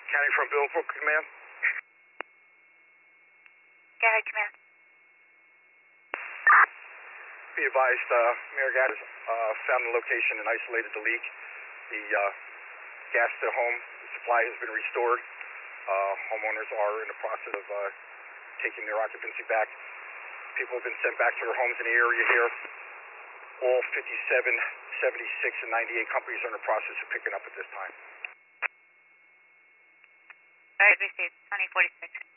County from Billbrook, Command. Go ahead, Command. Be advised, Mayor Gaddis found the location and isolated the leak. The gas to home supply has been restored. Homeowners are in the process of taking their occupancy back. People have been sent back to their homes in the area here. All 57, 76, and 98 companies are in the process of picking up at this time. All right, received. 2046.